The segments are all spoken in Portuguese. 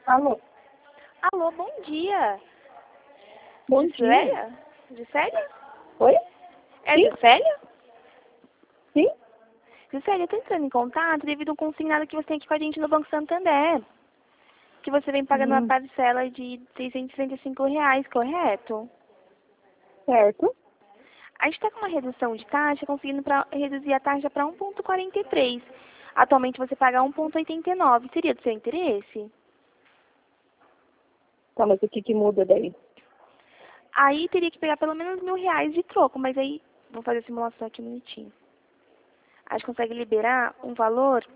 Alô? Alô, bom dia. Bom dia. Juscelia? Juscelia? Oi? É Sim? Juscelia? Sim? Juscelia, eu tô entrando em contato devido a um consignado que você tem aqui com a gente no Banco Santander. Que você vem pagando uma parcela de R$ 665, correto? Certo. A gente está com uma redução de taxa, conseguindo reduzir a taxa para 1,43. Atualmente você paga 1,89. Seria do seu interesse? Tá, mas o que muda daí? Aí teria que pegar pelo menos R$ 1.000 de troco, mas aí vou fazer a simulação aqui um minutinho. A gente consegue liberar um valor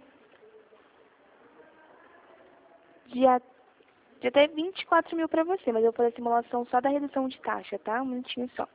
de até 24 mil para você, mas eu vou fazer a simulação só da redução de taxa, tá? Um minutinho só.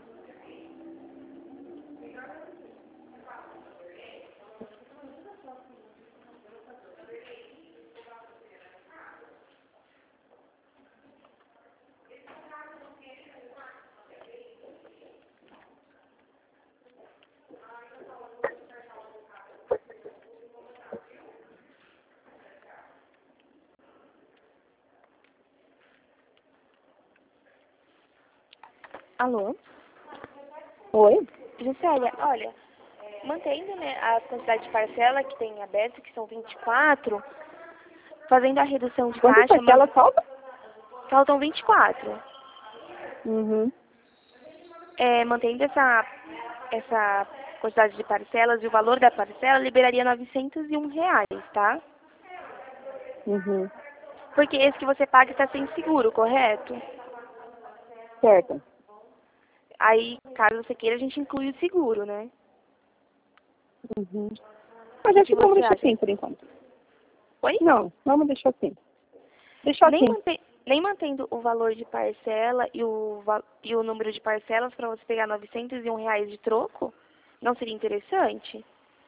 Alô? Oi? Juscelia, olha, mantendo, né, a quantidade de parcela que tem aberto, que são 24, fazendo a redução de Quantas taxa, parcelas falta? faltam 24. Uhum. Mantendo essa quantidade de parcelas e o valor da parcela, liberaria R$ 901, tá? Uhum. Porque esse que você paga está sem seguro, correto? Certo. Aí, caso você queira, a gente inclui o seguro, né? Uhum. Mas O acho que que vamos você deixar acha? assim por enquanto. Oi? Não, vamos deixar assim. Deixar Nem, assim. nem mantendo o valor de parcela e o número de parcelas para você pegar R$ 901 de troco? Não seria interessante?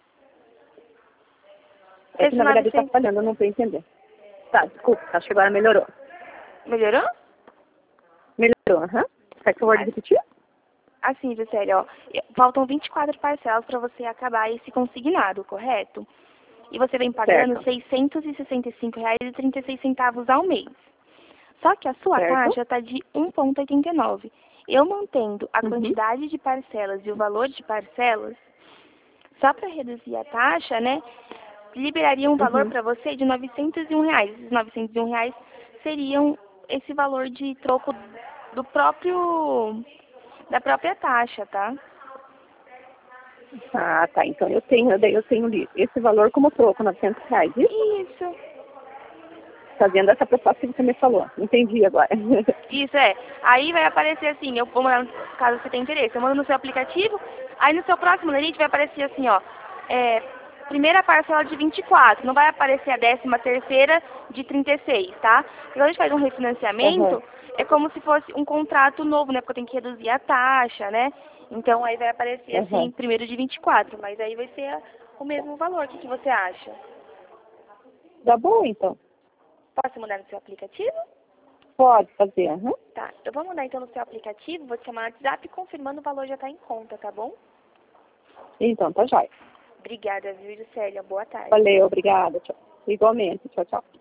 É que Esse na verdade tá 900... falhando, eu não tô entendendo. Tá, desculpa, acho que agora melhorou. Melhorou? Melhorou, aham. Quer que eu vou repetir? Assim, Juscelia, ó, faltam 24 parcelas para você acabar esse consignado, correto? E você vem pagando Certo. R$ 665,36 ao mês. Só que a sua Certo. taxa está de 1,89. Eu mantendo a Uhum. quantidade de parcelas e o valor de parcelas, só para reduzir a taxa, né, liberaria um valor Uhum. para você de R$ 901. Esses R$ 901 seriam esse valor de troco do próprio da própria taxa, tá? Ah, tá. Então daí eu tenho esse valor como troco, R$ 900. Isso? Isso. Fazendo essa proposta que você me falou. Entendi agora. Isso é. Aí vai aparecer assim, eu vou mandar, caso você tenha interesse, eu mando no seu aplicativo, aí no seu próximo limite vai aparecer assim, ó, primeira parcela de 24, não vai aparecer a 13ª de 36, tá? Quando a gente faz um Aham. refinanciamento, é como se fosse um contrato novo, né? Porque eu tenho que reduzir a taxa, né? Então aí vai aparecer assim, Aham. primeiro de 24, mas aí vai ser o mesmo valor. O que você acha? Tá bom, então. Posso mandar no seu aplicativo? Pode fazer, aham. Tá, eu vou mandar então no seu aplicativo, vou te chamar no WhatsApp confirmando o valor já tá em conta, tá bom? Então, tá jóia. Obrigada, viu, Juscelia? Boa tarde. Valeu, obrigada. Tchau. Igualmente. Tchau, tchau.